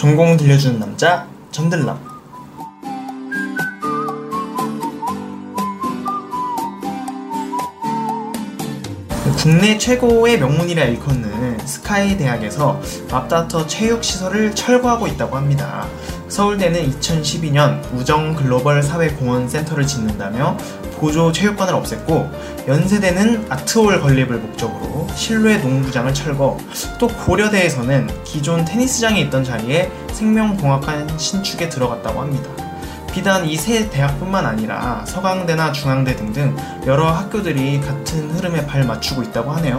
전공 들려주는 남자 전들남. 국내 최고의 명문이라 일컫는 스카이 대학에서 맘다터 체육시설을 철거하고 있다고 합니다. 서울대는 2012년 우정 글로벌 사회공헌센터를 짓는다며 보조 체육관을 없앴고, 연세대는 아트홀 건립을 목적으로 실외 농구장을 철거, 또 고려대에서는 기존 테니스장이 있던 자리에 생명공학관 신축에 들어갔다고 합니다. 비단 이 세 대학뿐만 아니라 서강대나 중앙대 등등 여러 학교들이 같은 흐름에 발 맞추고 있다고 하네요.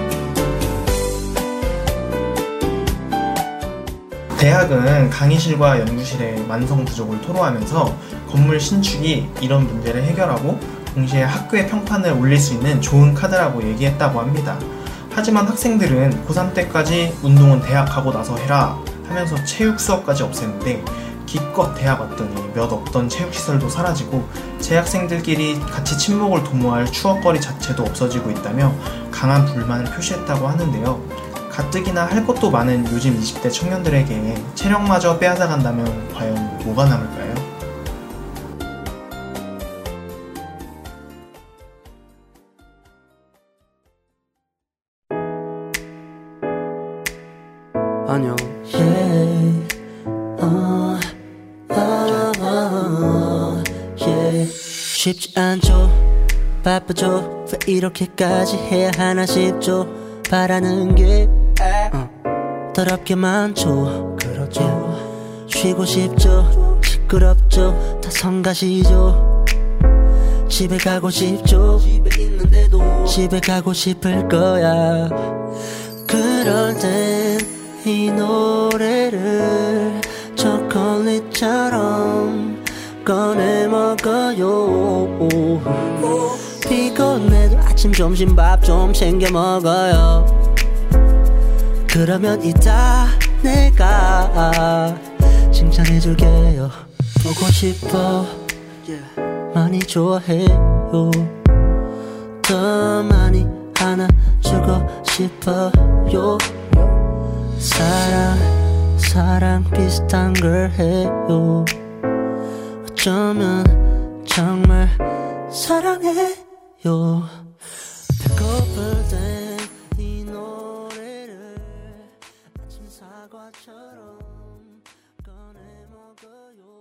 대학은 강의실과 연구실의 만성 부족을 토로하면서 건물 신축이 이런 문제를 해결하고 동시에 학교의 평판을 올릴 수 있는 좋은 카드라고 얘기했다고 합니다. 하지만 학생들은 고3 때까지 운동은 대학 가고 나서 해라 하면서 체육 수업까지 없앴는데, 기껏 대학 왔더니 몇 없던 체육시설도 사라지고 재학생들끼리 같이 친목을 도모할 추억거리 자체도 없어지고 있다며 강한 불만을 표시했다고 하는데요. 가뜩이나 할 것도 많은 요즘 20대 청년들에게 체력마저 빼앗아간다면 과연 뭐가 남을까요? 안녕. 쉽지 않죠, 바쁘죠, 왜 이렇게까지 해야 하나 싶죠. 바라는 게 더럽게 많죠. 그렇죠. 쉬고 싶죠, 시끄럽죠, 다 성가시죠. 집에 가고 싶죠, 집에 있는데도 집에 가고 싶을 거야. 그럴 땐 이 노래를 초콜릿처럼 꺼내 먹어요. 피곤해도 아침 점심 밥 좀 챙겨 먹어요. 그러면 이따 내가 칭찬해줄게요. 보고 싶어, 많이 좋아해요. 더 많이 안아주고 싶어요. 사랑 비슷한 걸 해요. 어쩌면 정말 사랑해요. 배고플 땐 이 노래를 아침 사과처럼 꺼내 먹어요.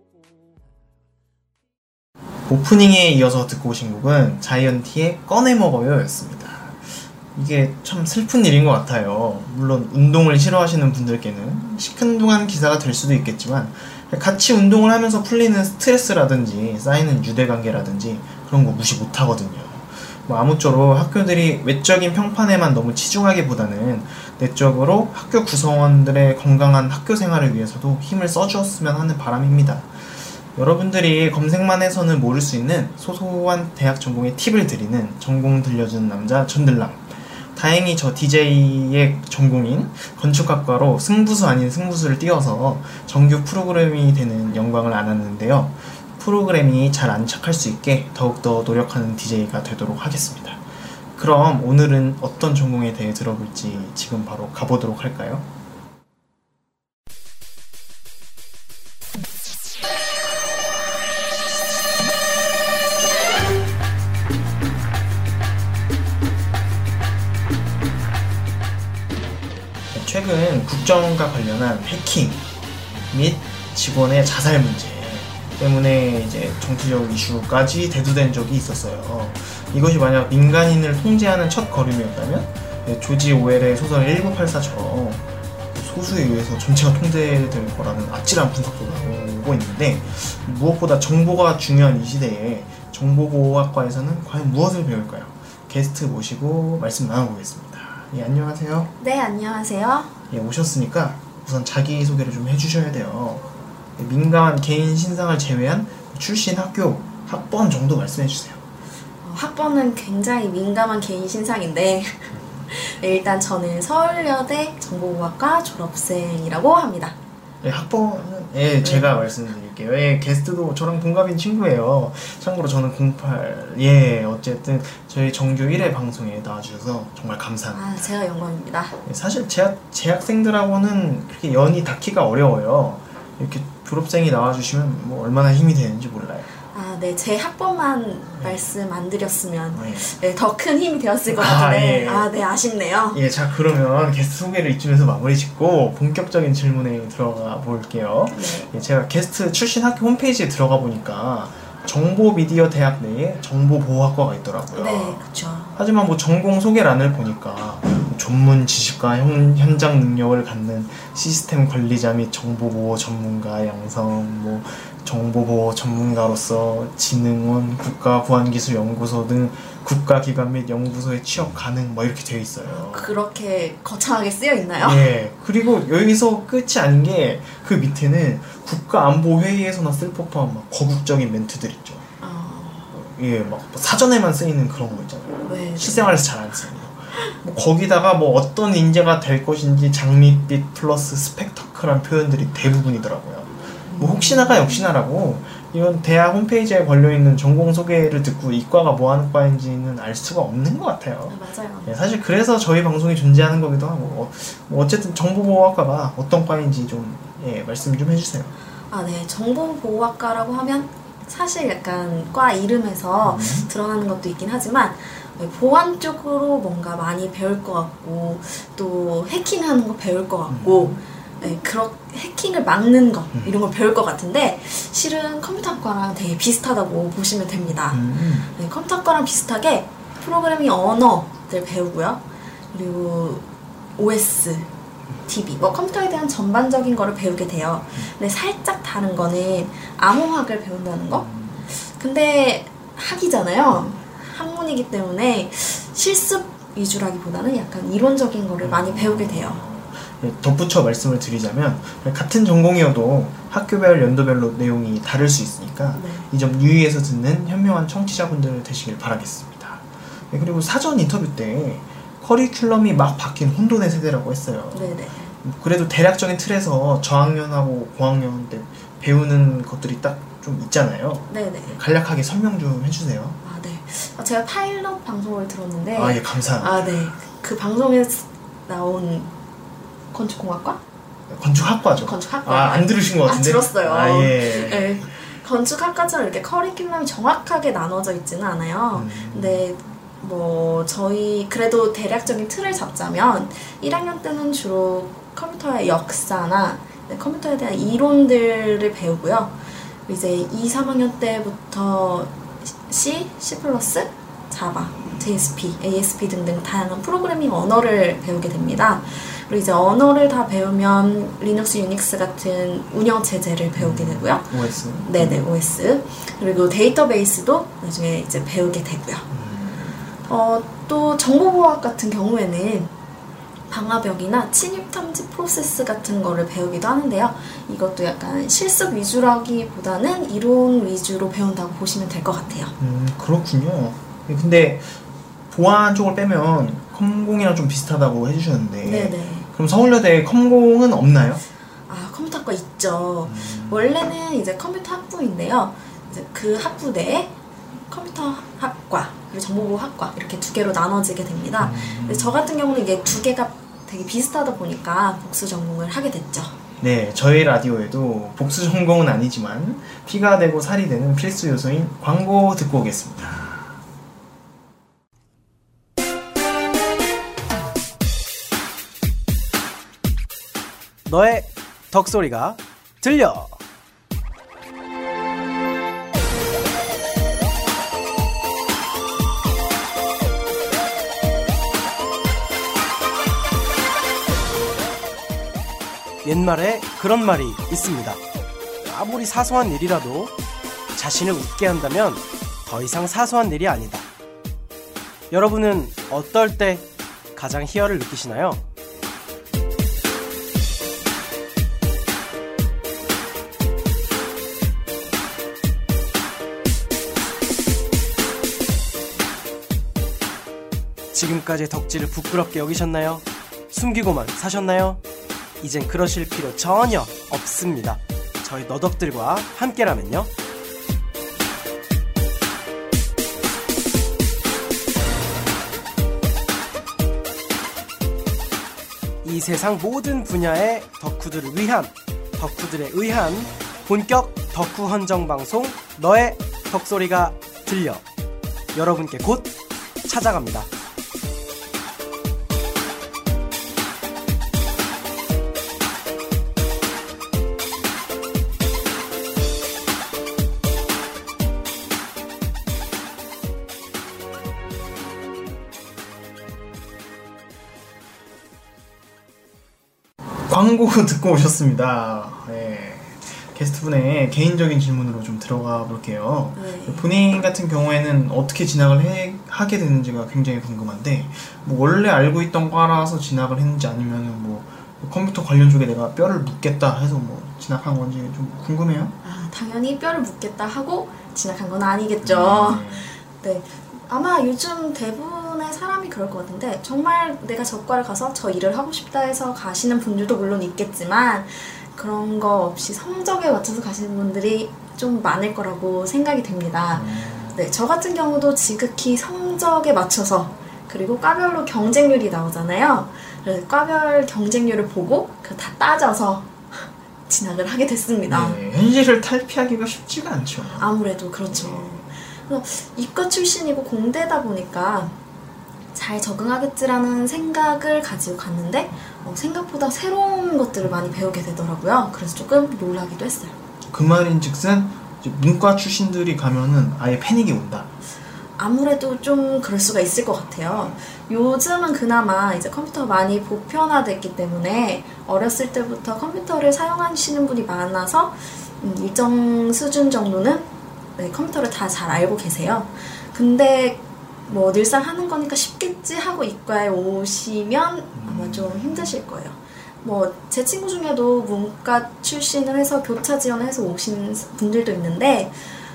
오프닝에 이어서 듣고 오신 곡은 자이언티의 꺼내 먹어요 였습니다. 이게 참 슬픈 일인 것 같아요. 물론 운동을 싫어하시는 분들께는 시큰둥한 기사가 될 수도 있겠지만, 같이 운동을 하면서 풀리는 스트레스라든지 쌓이는 유대관계라든지 그런 거 무시 못하거든요. 아무쪼록 학교들이 외적인 평판에만 너무 치중하기보다는 내적으로 학교 구성원들의 건강한 학교 생활을 위해서도 힘을 써주었으면 하는 바람입니다. 여러분들이 검색만 해서는 모를 수 있는 소소한 대학 전공의 팁을 드리는 전공 들려주는 남자 전들남. 다행히 저 DJ의 전공인 건축학과로 승부수 아닌 승부수를 띄워서 정규 프로그램이 되는 영광을 안았는데요. 프로그램이 잘 안착할 수 있게 더욱더 노력하는 DJ가 되도록 하겠습니다. 그럼 오늘은 어떤 전공에 대해 들어볼지 지금 바로 가보도록 할까요? 최근 국정과 관련한 해킹 및 직원의 자살 문제 때문에 이제 정치적 이슈까지 대두된 적이 있었어요. 이것이 만약 민간인을 통제하는 첫 걸음이었다면 조지 오웰의 소설 1984처럼 소수에 의해서 전체가 통제될 거라는 아찔한 분석도 나오고 있는데, 무엇보다 정보가 중요한 이 시대에 정보보호학과에서는 과연 무엇을 배울까요? 게스트 모시고 말씀 나눠보겠습니다. 예, 안녕하세요. 네, 안녕하세요. 예, 오셨으니까 우선 자기소개를 좀 해주셔야 돼요. 예, 민감한 개인 신상을 제외한 출신 학교, 학번 정도 말씀해주세요. 학번은 굉장히 민감한 개인 신상인데 일단 저는 서울여대 정보공학과 졸업생이라고 합니다. 예, 학번은 제가 말씀드릴게요. 게스트도 저랑 동갑인 친구예요. 참고로 저는 08. 어쨌든 저희 정규 1회 방송에 나와주셔서 정말 감사합니다. 제가 영광입니다. 사실 재학생들하고는 그렇게 연이 닿기가 어려워요. 이렇게 졸업생이 나와주시면 뭐 얼마나 힘이 되는지 몰라요. 네, 제 학번만 말씀 안 드렸으면 더 큰 힘이 되었을 것 같은데 네, 아쉽네요. 자, 그러면 게스트 소개를 이쯤에서 마무리 짓고 본격적인 질문에 들어가 볼게요. 제가 게스트 출신 학교 홈페이지에 들어가 보니까 정보미디어 대학 내에 정보보호학과가 있더라고요. 네, 그렇죠. 하지만 뭐 전공 소개란을 보니까 전문 지식과 현장 능력을 갖는 시스템 관리자 및 정보보호 전문가 양성, 뭐 정보보호 전문가로서 진흥원, 국가보안기술연구소 등 국가기관 및 연구소에 취업 가능 뭐 이렇게 되어 있어요. 그렇게 거창하게 쓰여 있나요? 그리고 여기서 끝이 아닌 게 그 밑에는 국가안보회의에서나 쓸 법한 막 거국적인 멘트들 있죠. 막 사전에만 쓰이는 그런 거 있잖아요. 실생활에서 잘 안 쓰는 거. 뭐 거기다가 뭐 어떤 인재가 될 것인지 장밋빛 플러스 스펙터클한 표현들이 대부분이더라고요. 뭐 혹시나가 역시나라고 이건 대학 홈페이지에 걸려있는 전공 소개를 듣고 이과가 뭐 하는 과인지는 알 수가 없는 것 같아요. 맞아요. 사실 그래서 저희 방송이 존재하는 거기도 하고 뭐 어쨌든 정보보호학과가 어떤 과인지 좀 말씀 좀 해주세요. 네. 정보보호학과라고 하면 사실 약간 과 이름에서 드러나는 것도 있긴 하지만 보안 쪽으로 뭔가 많이 배울 것 같고 또 해킹하는 거 배울 것 같고 그런 해킹을 막는 거 이런 걸 배울 것 같은데 실은 컴퓨터학과랑 되게 비슷하다고 보시면 됩니다. 컴퓨터학과랑 비슷하게 프로그래밍 언어들 배우고요. 그리고 OS, DB, 뭐 컴퓨터에 대한 전반적인 거를 배우게 돼요. 근데 살짝 다른 거는 암호학을 배운다는 거? 근데 학이잖아요. 학문이기 때문에 실습 위주라기보다는 약간 이론적인 거를 많이 배우게 돼요. 덧붙여 말씀을 드리자면 같은 전공이어도 학교별 연도별로 내용이 다를 수 있으니까 이 점 유의해서 듣는 현명한 청취자분들 되시길 바라겠습니다. 그리고 사전 인터뷰 때 커리큘럼이 막 바뀐 혼돈의 세대라고 했어요. 네네. 그래도 대략적인 틀에서 저학년하고 고학년 때 배우는 것들이 딱 좀 있잖아요. 네네. 간략하게 설명 좀 해주세요. 네. 제가 파일럿 방송을 들었는데 감사합니다. 네. 그 방송에서 나온 건축공학과? 건축학과죠. 건축학과. 안 들으신 것 같은데? 들었어요. 네. 건축학과처럼 이렇게 커리큘럼이 정확하게 나눠져 있지는 않아요. 근데 뭐 저희 그래도 대략적인 틀을 잡자면 1학년 때는 주로 컴퓨터의 역사나 컴퓨터에 대한 이론들을 배우고요. 이제 2, 3학년 때부터 C, C++, 자바, JSP, ASP 등등 다양한 프로그래밍 언어를 배우게 됩니다. 그리고 이제 언어를 다 배우면 리눅스, 유닉스 같은 운영 체제를 배우게 되고요. OS. 네네, OS. 그리고 데이터베이스도 나중에 이제 배우게 되고요. 또 정보보호학 같은 경우에는 방화벽이나 침입 탐지 프로세스 같은 거를 배우기도 하는데요. 이것도 약간 실습 위주라기보다는 이론 위주로 배운다고 보시면 될 것 같아요. 그렇군요. 근데 보안 쪽을 빼면 컴공이랑 좀 비슷하다고 해주셨는데 네네. 그럼 서울여대에 컴공은 없나요? 컴퓨터학과 있죠. 원래는 이제 컴퓨터 학부인데요. 이제 그 학부 내에 컴퓨터학과 그리고 정보보호학과 이렇게 두 개로 나눠지게 됩니다. 근데 저 같은 경우는 이게 두 개가 되게 비슷하다 보니까 복수 전공을 하게 됐죠. 네, 저희 라디오에도 복수 전공은 아니지만 피가 되고 살이 되는 필수 요소인 광고 듣고 오겠습니다. 너의 덕소리가 들려. 옛말에 그런 말이 있습니다. 아무리 사소한 일이라도 자신을 웃게 한다면 더 이상 사소한 일이 아니다. 여러분은 어떨 때 가장 희열을 느끼시나요? 지금까지 덕질을 부끄럽게 여기셨나요? 숨기고만 사셨나요? 이젠 그러실 필요 전혀 없습니다. 저희 너덕들과 함께라면요. 이 세상 모든 분야의 덕후들을 위한, 덕후들에 의한 본격 덕후 헌정 방송 너의 덕소리가 들려 여러분께 곧 찾아갑니다. 광고 듣고 오셨습니다. 네. 게스트분의 개인적인 질문으로 좀 들어가 볼게요. 네. 본인 같은 경우에는 어떻게 진학을 하게 되는지가 굉장히 궁금한데, 뭐 원래 알고 있던 과라서 진학을 했는지 아니면 뭐 컴퓨터 관련 쪽에 내가 뼈를 묻겠다 해서 뭐 진학한 건지 좀 궁금해요. 당연히 뼈를 묻겠다 하고 진학한 건 아니겠죠. 네. 아마 요즘 대부분의 사람이 그럴 것 같은데, 정말 내가 저과를 가서 저 일을 하고 싶다 해서 가시는 분들도 물론 있겠지만, 그런 거 없이 성적에 맞춰서 가시는 분들이 좀 많을 거라고 생각이 됩니다. 네, 저 같은 경우도 지극히 성적에 맞춰서, 그리고 과별로 경쟁률이 나오잖아요. 그래서 과별 경쟁률을 보고 다 따져서 진학을 하게 됐습니다. 네, 현실을 탈피하기가 쉽지가 않죠. 아무래도 그렇죠. 이과 출신이고 공대다 보니까 잘 적응하겠지라는 생각을 가지고 갔는데 생각보다 새로운 것들을 많이 배우게 되더라고요. 그래서 조금 놀라기도 했어요. 그 말인즉슨 이제 문과 출신들이 가면은 아예 패닉이 온다. 아무래도 좀 그럴 수가 있을 것 같아요. 요즘은 그나마 이제 컴퓨터가 많이 보편화됐기 때문에 어렸을 때부터 컴퓨터를 사용하시는 분이 많아서 일정 수준 정도는 네, 컴퓨터를 다 잘 알고 계세요. 근데 뭐 늘상 하는 거니까 쉽겠지 하고 이과에 오시면 아마 좀 힘드실 거예요. 뭐 제 친구 중에도 문과 출신을 해서 교차 지원을 해서 오신 분들도 있는데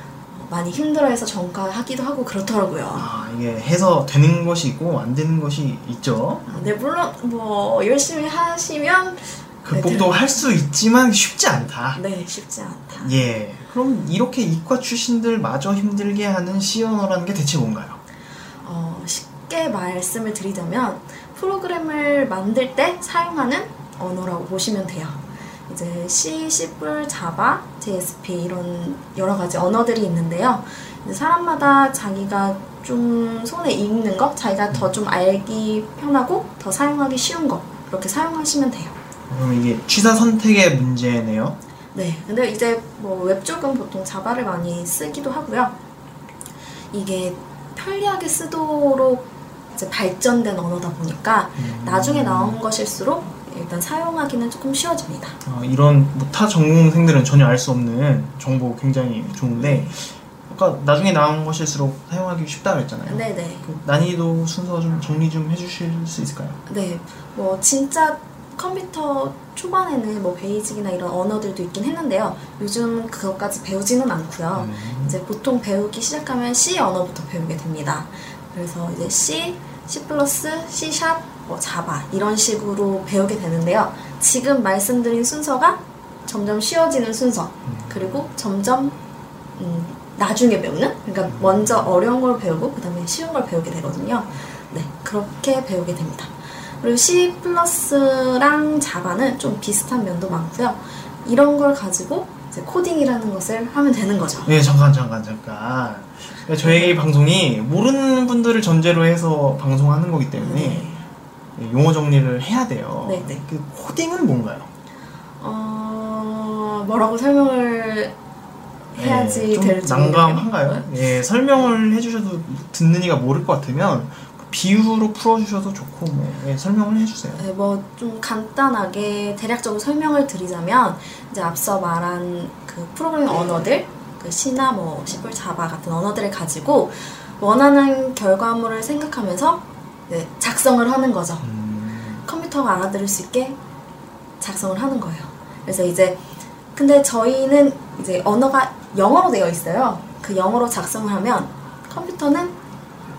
많이 힘들어해서 전과하기도 하고 그렇더라고요. 이게 해서 되는 것이 있고 안 되는 것이 있죠. 네, 물론 뭐 열심히 하시면 극복도 할 수 있지만 쉽지 않다. 네, 쉽지 않다. 예. 그럼 이렇게 이과 출신들 마저 힘들게 하는 C 언어라는 게 대체 뭔가요? 쉽게 말씀을 드리자면 프로그램을 만들 때 사용하는 언어라고 보시면 돼요. 이제 C, C++, 자바, JSP 이런 여러 가지 언어들이 있는데요. 이제 사람마다 자기가 좀 손에 익는 거, 자기가 더 좀 알기 편하고 더 사용하기 쉬운 거 그렇게 사용하시면 돼요. 그럼 이게 취사 선택의 문제네요. 네, 근데 이제 뭐 웹 쪽은 보통 자바를 많이 쓰기도 하고요. 이게 편리하게 쓰도록 이제 발전된 언어다 보니까 나중에 나온 것일수록 일단 사용하기는 조금 쉬워집니다. 이런 뭐 타 전공생들은 전혀 알 수 없는 정보 굉장히 좋은데, 아까 나중에 나온 것일수록 사용하기 쉽다 그랬잖아요. 네네. 그 난이도 순서 좀 정리 좀 해주실 수 있을까요? 네, 뭐 진짜 컴퓨터 초반에는 뭐 베이직이나 이런 언어들도 있긴 했는데요. 요즘 그것까지 배우지는 않고요. 이제 보통 배우기 시작하면 C 언어부터 배우게 됩니다. 그래서 이제 C, C++, C#, 뭐 자바 이런 식으로 배우게 되는데요. 지금 말씀드린 순서가 점점 쉬워지는 순서, 그리고 점점 나중에 배우는, 그러니까 먼저 어려운 걸 배우고 그 다음에 쉬운 걸 배우게 되거든요. 네, 그렇게 배우게 됩니다. 그리고 C++랑 자바는 좀 비슷한 면도 많고요. 이런 걸 가지고 이제 코딩이라는 것을 하면 되는 거죠. 네, 잠깐. 저희 방송이 모르는 분들을 전제로 해서 방송하는 거기 때문에 용어 정리를 해야 돼요. 네네. 그 코딩은 뭔가요? 뭐라고 설명을 해야지 될지 난감한가요? 예, 설명을 해주셔도 듣는 이가 모를 것 같으면 비유로 풀어주셔도 좋고 설명을 해주세요. 네, 뭐 좀 간단하게 대략적으로 설명을 드리자면 이제 앞서 말한 그 프로그래밍 언어들, 그 C나 뭐 C++, 자바 같은 언어들을 가지고 원하는 결과물을 생각하면서 작성을 하는 거죠. 컴퓨터가 알아들을 수 있게 작성을 하는 거예요. 그래서 이제 근데 저희는 이제 언어가 영어로 되어 있어요. 그 영어로 작성을 하면 컴퓨터는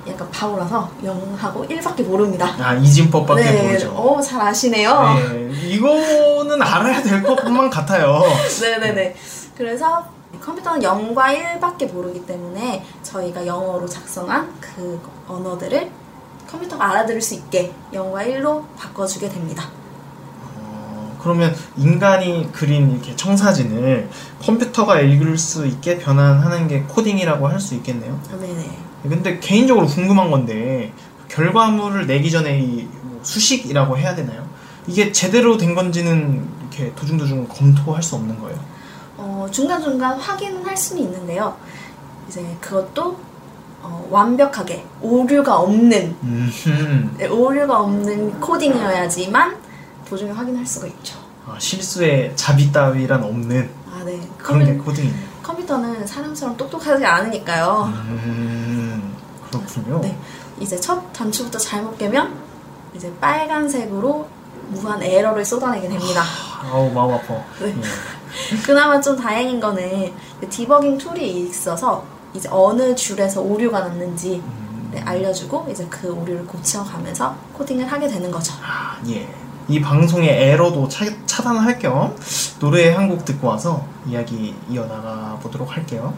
약간 바보라서 0하고 1밖에 모릅니다. 아, 이진법밖에 모르죠. 잘 아시네요. 네, 이거는 알아야 될 것만 같아요. 네네네. 그래서 컴퓨터는 0과 1밖에 모르기 때문에 저희가 영어로 작성한 그 언어들을 컴퓨터가 알아들을 수 있게 0과 1로 바꿔주게 됩니다. 그러면 인간이 그린 이렇게 청사진을 컴퓨터가 읽을 수 있게 변환하는 게 코딩이라고 할 수 있겠네요. 네네. 근데 개인적으로 궁금한 건데 결과물을 내기 전에 이 수식이라고 해야 되나요? 이게 제대로 된 건지는 이렇게 도중도중 검토할 수 없는 거예요? 중간중간 확인은 할 수는 있는데요. 이제 그것도 완벽하게 오류가 없는 오류가 없는 코딩이어야지만 도중에 확인할 수가 있죠. 실수에 자비 따위란 없는 네. 그런 게 코딩이네요. 컴퓨터는 사람처럼 똑똑하지 않으니까요. 그렇군요. 네. 이제 첫 단추부터 잘못 깨면 이제 빨간색으로 무한 에러를 쏟아내게 됩니다. 아우 마음 아파. 네. 그나마 좀 다행인 거는 디버깅 툴이 있어서 이제 어느 줄에서 오류가 났는지 알려주고 이제 그 오류를 고쳐가면서 코딩을 하게 되는 거죠. 예. 이 방송의 에러도 차단할 겸 노래 한 곡 듣고 와서 이야기 이어나가 보도록 할게요.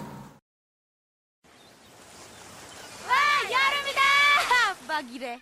와, 여름이다! 막 이래.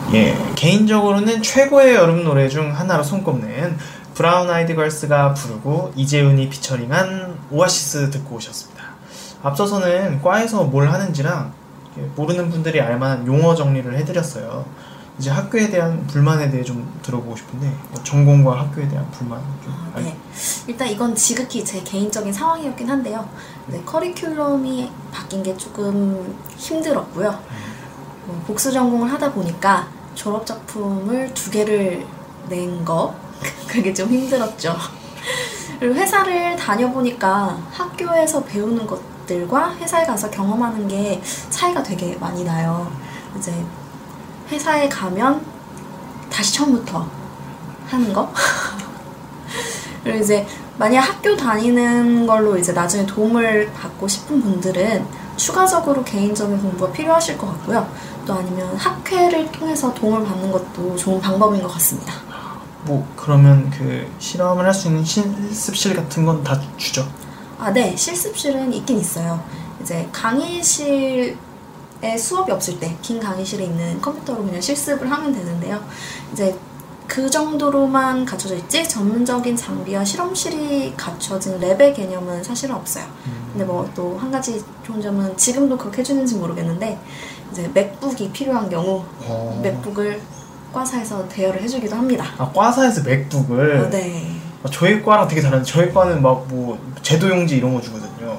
예, 개인적으로는 최고의 여름 노래 중 하나로 손꼽는 브라운 아이드 걸스가 부르고 이재훈이 피처링한 오아시스 듣고 오셨습니다. 앞서서는 과에서 뭘 하는지랑 모르는 분들이 알만한 용어 정리를 해드렸어요. 이제 학교에 대한 불만에 대해 좀 들어보고 싶은데 전공과 학교에 대한 불만 좀 네. 일단 이건 지극히 제 개인적인 상황이었긴 한데요. 네, 커리큘럼이 바뀐 게 조금 힘들었고요. 복수 전공을 하다 보니까 졸업 작품을 2개를 낸 거 그게 좀 힘들었죠. 그리고 회사를 다녀보니까 학교에서 배우는 것들과 회사에 가서 경험하는 게 차이가 되게 많이 나요. 이제 회사에 가면 다시 처음부터 하는 거? 그리고 이제 만약 학교 다니는 걸로 이제 나중에 도움을 받고 싶은 분들은 추가적으로 개인적인 공부가 필요하실 것 같고요. 또 아니면 학회를 통해서 도움을 받는 것도 좋은 방법인 것 같습니다. 뭐 그러면 그 실험을 할 수 있는 실습실 같은 건 다 주죠? 아, 네. 실습실은 있긴 있어요. 이제 강의실에 수업이 없을 때 긴 강의실에 있는 컴퓨터로 그냥 실습을 하면 되는데요. 이제 그 정도로만 갖춰져 있지 전문적인 장비와 실험실이 갖춰진 랩의 개념은 사실은 없어요. 근데 뭐 또 한 가지 좋은 점은 지금도 그렇게 해주는지 모르겠는데 이제 맥북이 필요한 경우 맥북을 과사에서 대여를 해주기도 합니다. 아, 과사에서 맥북을? 네. 저희 과랑 되게 다른데 저희 과는 막 뭐 제도용지 이런 거 주거든요.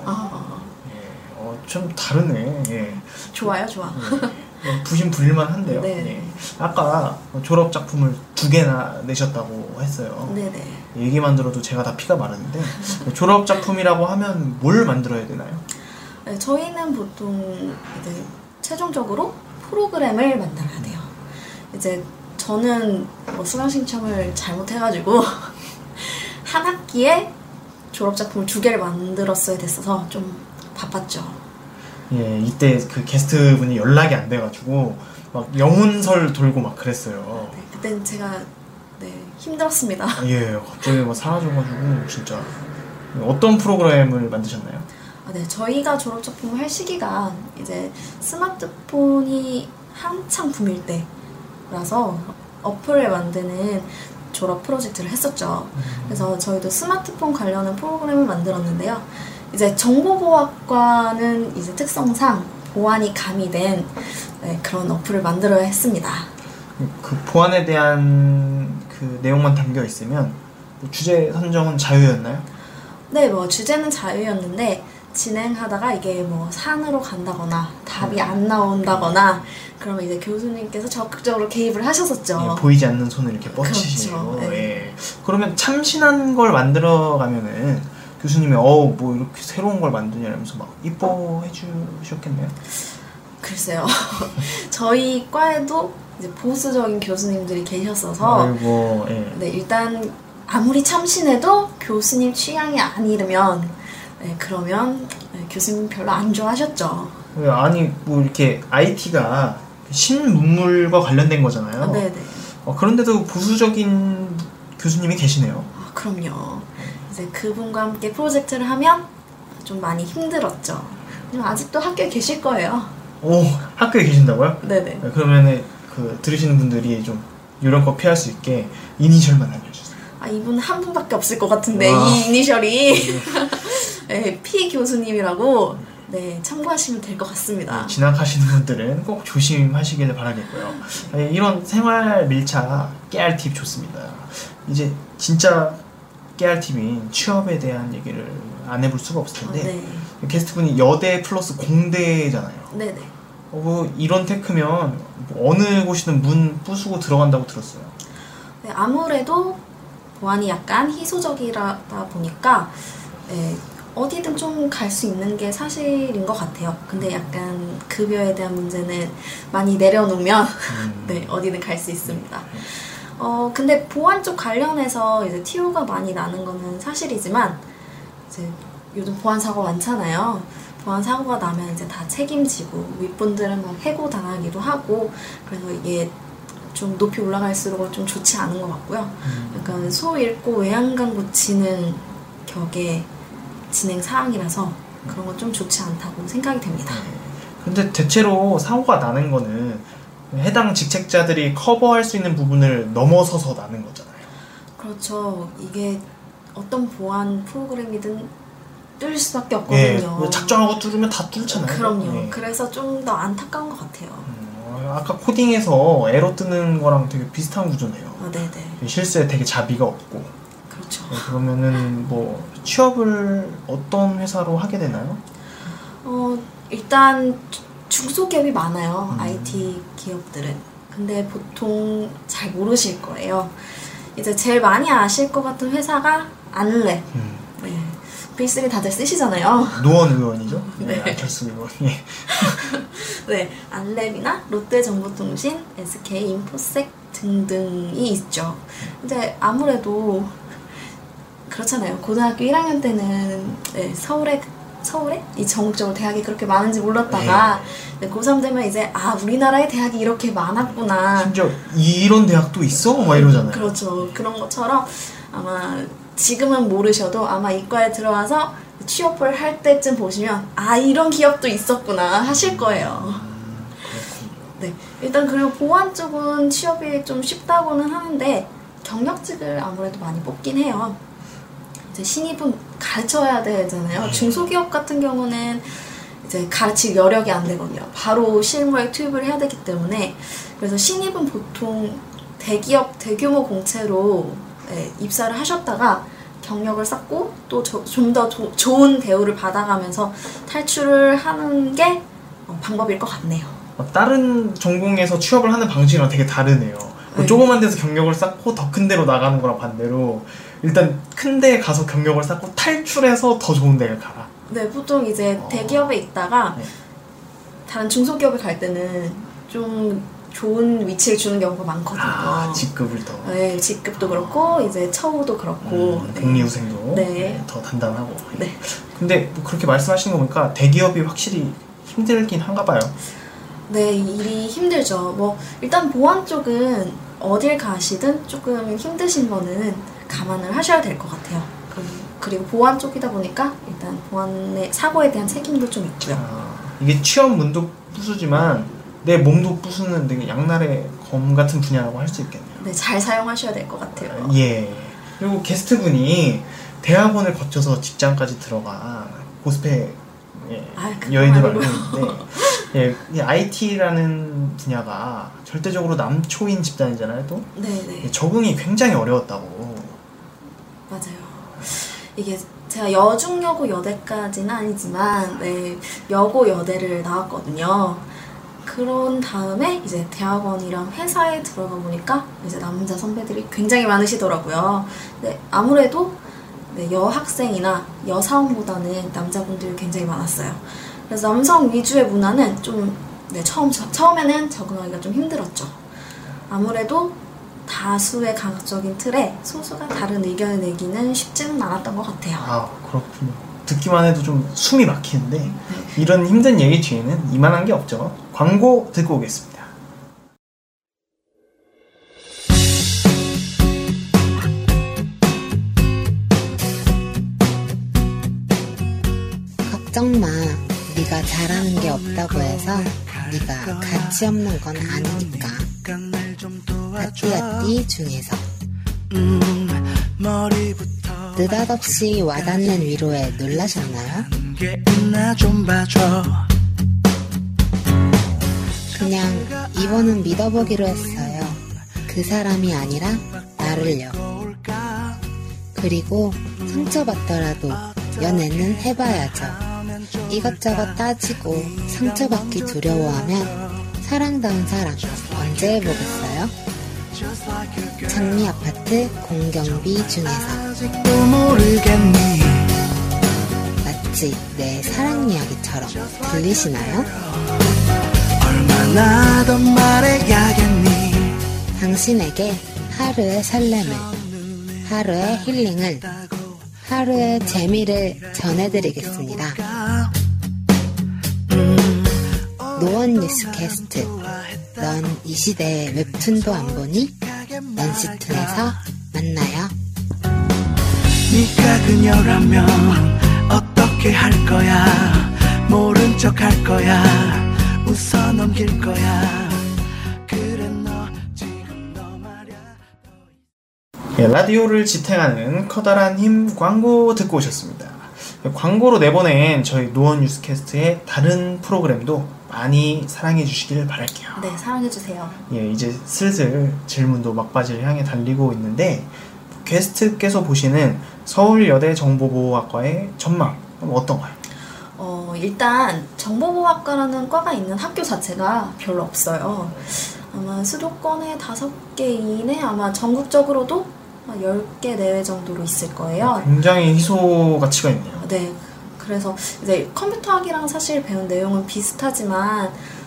예, 좀 다르네. 예. 좋아요, 좋아. 예. 부심부릴만 한데요. 네. 예. 아까 졸업 작품을 2개나 내셨다고 했어요. 네네. 얘기만 들어도 제가 다 피가 마르는데 졸업 작품이라고 하면 뭘 만들어야 되나요? 네, 저희는 보통 이제 최종적으로 프로그램을 만들어야 돼요. 이제 저는 뭐 수강 신청을 잘못해가지고 한 학기에 졸업 작품을 2개를 만들었어야 됐어서 좀 바빴죠. 예, 이때 그 게스트 분이 연락이 안 돼가지고 막 영혼설 돌고 막 그랬어요. 네, 그땐 제가 힘들었습니다. 예, 갑자기 막 사라져가지고 진짜. 어떤 프로그램을 만드셨나요? 아, 네, 저희가 졸업 작품을 할 시기가 이제 스마트폰이 한창 붐일 때라서 어플을 만드는 졸업 프로젝트를 했었죠. 그래서 저희도 스마트폰 관련한 프로그램을 만들었는데요. 이제 정보보호학과는 이제 특성상 보안이 가미된 그런 어플을 만들어야 했습니다. 그 보안에 대한 그 내용만 담겨 있으면 뭐 주제 선정은 자유였나요? 네, 뭐 주제는 자유였는데 진행하다가 이게 뭐 산으로 간다거나 답이 안 나온다거나 그러면 이제 교수님께서 적극적으로 개입을 하셨었죠. 예, 보이지 않는 손을 이렇게 뻗치시고. 그렇죠. 네. 예. 그러면 참신한 걸 만들어 가면은 교수님이 뭐 이렇게 새로운 걸 만드냐 이러면서 막 이뻐해 주셨겠네요. 글쎄요. 저희 과에도 이제 보수적인 교수님들이 계셨어서 아이고, 예. 네, 일단 아무리 참신해도 교수님 취향이 아니면 그러면 교수님 별로 안 좋아하셨죠. 아니 뭐 이렇게 IT가 신문물과 관련된 거잖아요. 네네. 그런데도 보수적인 교수님이 계시네요. 아, 그럼요. 이제 그분과 함께 프로젝트를 하면 좀 많이 힘들었죠. 아직도 학교에 계실 거예요. 오, 학교에 계신다고요? 네네. 그러면은 그 들으시는 분들이 좀 이런 거 피할 수 있게 이니셜만 알려주세요. 아, 이분 한 분밖에 없을 것 같은데 아. 이 이니셜이 네, P 교수님이라고 참고하시면 될 것 같습니다. 지나가시는 분들은 꼭 조심하시길 바라겠고요. 이런 생활 밀착 깨알 팁 좋습니다. 이제 진짜 깨알 팁인 취업에 대한 얘기를 안 해볼 수가 없을 텐데 네. 게스트분이 여대 플러스 공대잖아요. 네네. 뭐 이런 테크면 어느 곳이든 문 부수고 들어간다고 들었어요. 네, 아무래도 보안이 약간 희소적이다 보니까 어디든 좀 갈 수 있는 게 사실인 것 같아요. 근데 약간 급여에 대한 문제는 많이 내려놓으면 어디든 갈 수 있습니다. 근데 보안 쪽 관련해서 이제 TO가 많이 나는 거는 사실이지만 이제 요즘 보안 사고 많잖아요. 보안 사고가 나면 이제 다 책임지고 윗분들은 막 해고 당하기도 하고 그래서 이게 좀 높이 올라갈수록 좀 좋지 않은 것 같고요. 약간 소 잃고 외양간 고치는 격의 진행 사항이라서 그런 건 좀 좋지 않다고 생각이 됩니다. 근데 대체로 사고가 나는 거는 해당 직책자들이 커버할 수 있는 부분을 넘어서서 나는 거잖아요. 그렇죠. 이게 어떤 보안 프로그램이든 뚫릴 수밖에 없거든요. 작정하고 뚫으면 다 뚫잖아요. 그럼요. 그래서 좀 더 안타까운 것 같아요. 아까 코딩에서 에러 뜨는 거랑 되게 비슷한 구조네요. 네네. 실수에 되게 자비가 없고. 그렇죠. 그러면은 뭐 취업을 어떤 회사로 하게 되나요? 일단 중소기업이 많아요. IT 기업들은. 근데 보통 잘 모르실 거예요. 이제 제일 많이 아실 것 같은 회사가 안랩. 네. V3 다들 쓰시잖아요. 노원 의원이죠? 네. 안철수 의원. 네, 안랩이나 롯데정보통신, SK인포색 등등이 있죠. 근데 아무래도 그렇잖아요. 고등학교 1학년 때는 서울에 이 전국적으로 대학이 그렇게 많은지 몰랐다가 고3 되면 이제 우리나라에 대학이 이렇게 많았구나. 심지어 이런 대학도 있어? 막 이러잖아요. 그렇죠. 그런 것처럼 아마 지금은 모르셔도 아마 이과에 들어와서 취업을 할 때쯤 보시면 이런 기업도 있었구나 하실 거예요. 네, 일단 그리고 보안 쪽은 취업이 좀 쉽다고는 하는데 경력직을 아무래도 많이 뽑긴 해요. 이제 신입은 가르쳐야 되잖아요. 중소기업 같은 경우는 이제 가르칠 여력이 안 되거든요. 바로 실무에 투입을 해야 되기 때문에 그래서 신입은 보통 대기업 대규모 공채로 입사를 하셨다가 경력을 쌓고 또 좀 더 좋은 대우를 받아가면서 탈출을 하는 게 방법일 것 같네요. 다른 전공에서 취업을 하는 방식이랑 되게 다르네요. 조그만 데서 경력을 쌓고 더 큰 데로 나가는 거랑 반대로 일단 큰 데에 가서 경력을 쌓고 탈출해서 더 좋은 데를 가라. 네, 보통 이제 대기업에 있다가 다른 중소기업에 갈 때는 좀 좋은 위치를 주는 경우가 많거든요. 직급을 더. 네, 직급도 그렇고 이제 처우도 그렇고 복리후생도 더 단단하고. 네. 근데 뭐 그렇게 말씀하시는 거 보니까 대기업이 확실히 힘들긴 한가 봐요. 네, 일이 힘들죠. 뭐 일단 보안 쪽은 어딜 가시든 조금 힘드신 거는 감안을 하셔야 될 것 같아요. 그리고 보안 쪽이다 보니까 일단 보안의 사고에 대한 책임도 좀 있고요. 이게 취업 문도 부수지만 내 몸도 부수는 되게 양날의 검 같은 분야라고 할 수 있겠네요. 네, 잘 사용하셔야 될 것 같아요. 예. 그리고 게스트분이 대학원을 거쳐서 직장까지 들어가 고스펙 여인으로 알고 있는데 IT라는 분야가 절대적으로 남초인 집단이잖아요, 또. 네네. 적응이 굉장히 어려웠다고. 맞아요. 이게 제가 여중여고 여대까지는 아니지만 여고 여대를 나왔거든요. 그런 다음에 이제 대학원이랑 회사에 들어가 보니까 이제 남자 선배들이 굉장히 많으시더라고요. 근데 아무래도 여학생이나 여사원보다는 남자분들이 굉장히 많았어요. 그래서 남성 위주의 문화는 좀 처음에는 적응하기가 좀 힘들었죠. 아무래도 다수의 강적인 틀에 소수가 다른 의견을 내기는 쉽지는 않았던 것 같아요. 그렇군요. 듣기만 해도 좀 숨이 막히는데 이런 힘든 얘기 뒤에는 이만한 게 없죠. 광고 듣고 오겠습니다. 걱정 마. 네가 잘하는 게 없다고 해서 네가 가치 없는 건 아니니까. 아띠아띠 중에서 느닷없이 와닿는 위로에 놀라셨나요? 그냥 이번은 믿어보기로 했어요. 그 사람이 아니라 나를요. 그리고 상처받더라도 연애는 해봐야죠. 이것저것 따지고 상처받기 두려워하면 사랑다운 사랑 언제 해보겠어요? 장미아파트 공경비 중에서 마치 내 사랑 이야기처럼 들리시나요? 얼마나 더 말해야겠니? 당신에게 하루의 설렘을, 하루의 힐링을, 하루의 재미를 전해드리겠습니다. 노원 뉴스캐스트. 넌 이 시대의 웹툰도 안 보니? 넌시툰에서 만나요. 네가 그녀라면 어떻게 할 거야? 모른 척 할 거야? 웃어 넘길 거야? 예, 라디오를 지탱하는 커다란 힘 광고 듣고 오셨습니다. 광고로 내보낸 저희 노원 뉴스캐스트의 다른 프로그램도 많이 사랑해 주시길 바랄게요. 네, 사랑해주세요. 예, 이제 슬슬 질문도 막바지를 향해 달리고 있는데 게스트께서 보시는 서울여대 정보보호학과의 전망 어떤가요? 일단 정보보호학과라는 과가 있는 학교 자체가 별로 없어요. 아마 수도권에 5개 이내 아마 전국적으로도 10개 내외 정도로 있을 거예요. 굉장히 희소 가치가 있네요. 네, 그래서 이제 컴퓨터학이랑 사실 배운 내용은 비슷하지만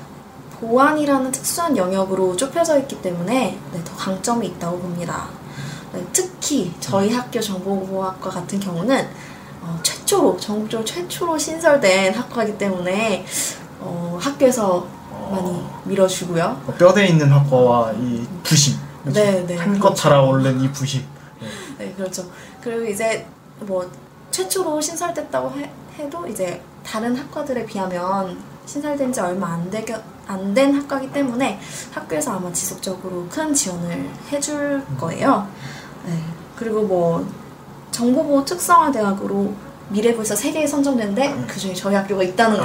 보안이라는 특수한 영역으로 좁혀져 있기 때문에 네, 더 강점이 있다고 봅니다. 네, 특히 저희 학교 정보보호학과 같은 경우는 전국적으로 최초로 신설된 학과이기 때문에 학교에서 많이 밀어주고요. 뼈대 있는 학과와 이 부심, 네, 한껏 그렇죠. 자라오른 이 부심. 네, 그렇죠. 그리고 이제 뭐 최초로 신설됐다고 해도 이제 다른 학과들에 비하면 신설된 지 얼마 안 된 학과이기 때문에 학교에서 아마 지속적으로 큰 지원을 해줄 거예요. 네. 그리고 뭐 정보보호 특성화 대학으로 미래부에서 세계에 선정됐는데 그중에 저희 학교가 있다는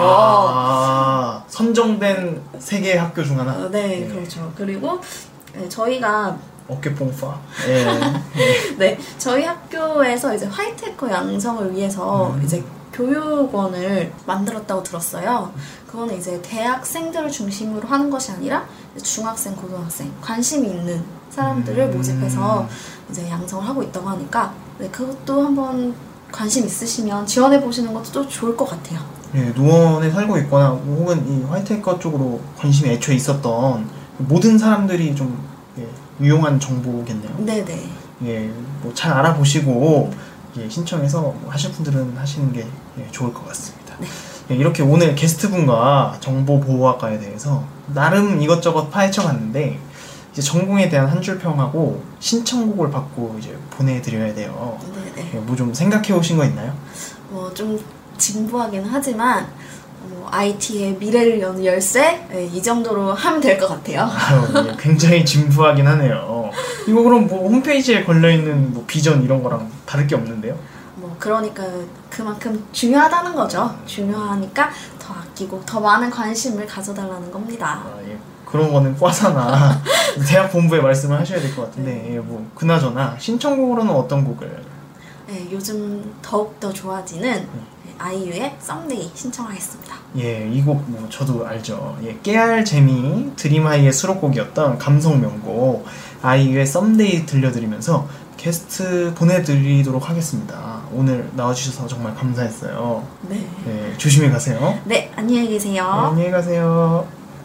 거. 선정된 세 개의 학교 중 하나. 네, 그렇죠. 그리고 저희가 어깨 뽕파. 예. 네, 저희 학교에서 이제 화이트 해커 양성을 위해서 이제 교육원을 만들었다고 들었어요. 그거는 이제 대학생들을 중심으로 하는 것이 아니라 중학생, 고등학생, 관심이 있는 사람들을 모집해서 이제 양성을 하고 있다고 하니까 네, 그것도 한번 관심 있으시면 지원해 보시는 것도 또 좋을 것 같아요. 예, 노원에 살고 있거나 혹은 이 화이트 해커 쪽으로 관심이 애초에 있었던 모든 사람들이 좀 유용한 정보겠네요. 네네. 예, 뭐 잘 알아보시고 신청해서 뭐 하실 분들은 하시는 게 좋을 것 같습니다. 네. 예, 이렇게 오늘 게스트분과 정보보호학과에 대해서 나름 이것저것 파헤쳐봤는데 이제 전공에 대한 한 줄 평하고 신청곡을 받고 이제 보내드려야 돼요. 네네. 예, 뭐 좀 생각해 오신 거 있나요? 좀 진부하긴 하지만 IT의 미래를 여는 열쇠 이 정도로 하면 될 것 같아요. 아유, 예, 굉장히 진부하긴 하네요. 이거 그럼 뭐 홈페이지에 걸려있는 뭐 비전 이런 거랑 다를 게 없는데요? 그러니까 그만큼 중요하다는 거죠. 중요하니까 더 아끼고 더 많은 관심을 가져달라는 겁니다. 예. 그런 거는 과사나 대학 본부에 말씀을 하셔야 될 것 같은데 예, 뭐 그나저나 신청곡으로는 어떤 곡을? 네, 요즘 더욱더 좋아지는 아이유의 썸데이 신청하겠습니다. 예, 이 곡 뭐 저도 알죠. 예, 깨알 재미 드림하이의 수록곡이었던 감성 명곡 아이유의 썸데이 들려드리면서 게스트 보내드리도록 하겠습니다. 오늘 나와주셔서 정말 감사했어요. 네. 예, 조심히 가세요. 네, 안녕히 계세요. 네, 안녕히 가세요.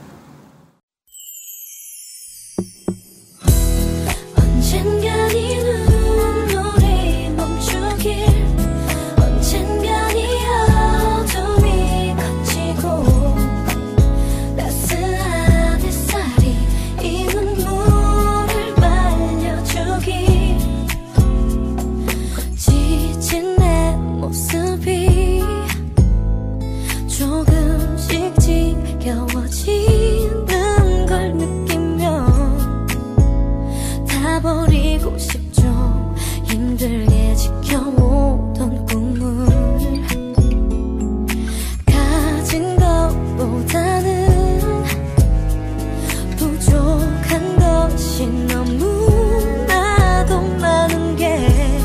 언젠가 네 눈물이 멈추길 언젠가 네 어둠이 걷히고 따스한 햇살이 이 눈물을 말려주길 지친 내 모습이 조금씩 지겨워지는 걸 느끼며 다 버리고 싶죠. 힘들게 지켜오던 꿈을 가진 것보다는 부족한 것이 너무나도 많은 게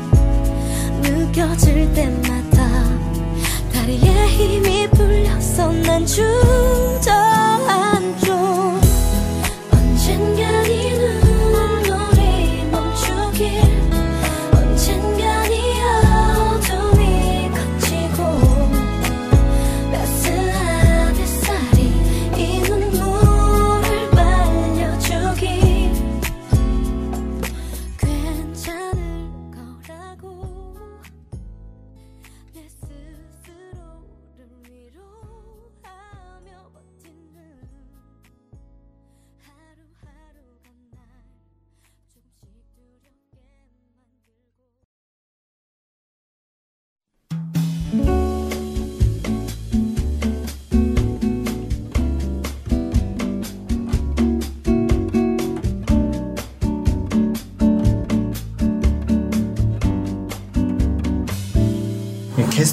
느껴질 때마다 다리에 힘이 풀려서 난 주저앉죠. 언젠가 네 눈물이 멈추길 언젠가 네 어둠이 걷히고 따스한 햇살이 이 눈물을 말려주길 괜찮을 거라고 내 스스로를 위로하며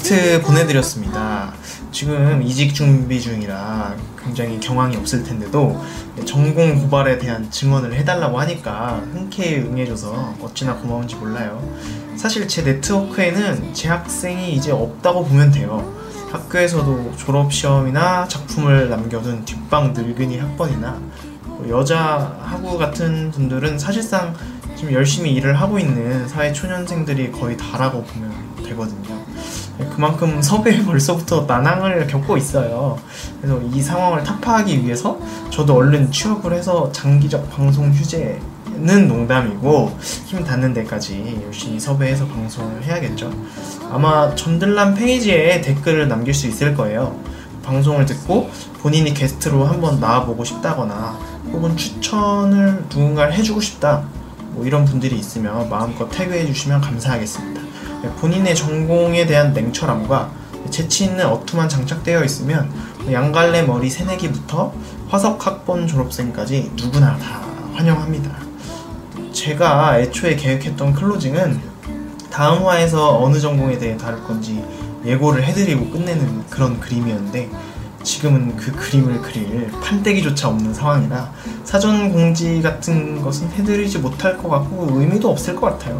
게스트 보내드렸습니다. 지금 이직 준비 중이라 굉장히 경황이 없을 텐데도 전공 고발에 대한 증언을 해달라고 하니까 흔쾌히 응해줘서 어찌나 고마운지 몰라요. 사실 제 네트워크에는 재학생이 이제 없다고 보면 돼요. 학교에서도 졸업시험이나 작품을 남겨둔 뒷방 늙은이 학번이나 여자 학우 같은 분들은 사실상 지금 열심히 일을 하고 있는 사회초년생들이 거의 다라고 보면 되거든요. 그만큼 섭외에 벌써부터 난항을 겪고 있어요. 그래서 이 상황을 타파하기 위해서 저도 얼른 취업을 해서 장기적 방송 휴재는 농담이고 힘 닿는 데까지 열심히 섭외해서 방송을 해야겠죠. 아마 전들란 페이지에 댓글을 남길 수 있을 거예요. 방송을 듣고 본인이 게스트로 한번 나와보고 싶다거나 혹은 추천을 누군가를 해주고 싶다, 뭐 이런 분들이 있으면 마음껏 태그해 주시면 감사하겠습니다. 본인의 전공에 대한 냉철함과 재치있는 어투만 장착되어 있으면 양갈래 머리 새내기부터 화석학번 졸업생까지 누구나 다 환영합니다. 제가 애초에 계획했던 클로징은 다음 화에서 어느 전공에 대해 다룰 건지 예고를 해드리고 끝내는 그런 그림이었는데 지금은 그 그림을 그릴 판때기조차 없는 상황이라 사전 공지 같은 것은 해드리지 못할 것 같고 의미도 없을 것 같아요.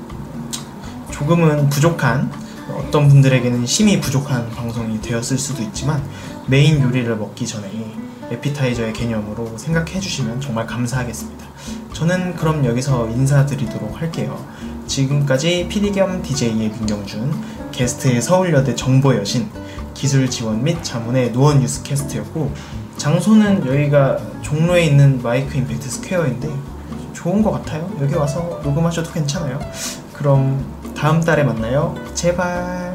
조금은 부족한, 어떤 분들에게는 심히 부족한 방송이 되었을 수도 있지만 메인 요리를 먹기 전에 에피타이저의 개념으로 생각해 주시면 정말 감사하겠습니다. 저는 그럼 여기서 인사드리도록 할게요. 지금까지 PD 겸 DJ의 민경준, 게스트의 서울여대 정보여신, 기술 지원 및 자문의 노원 뉴스캐스트였고, 장소는 여기가 종로에 있는 마이크 임팩트 스퀘어인데 좋은 것 같아요. 여기 와서 녹음하셔도 괜찮아요. 그럼 다음 달에 만나요. 제발.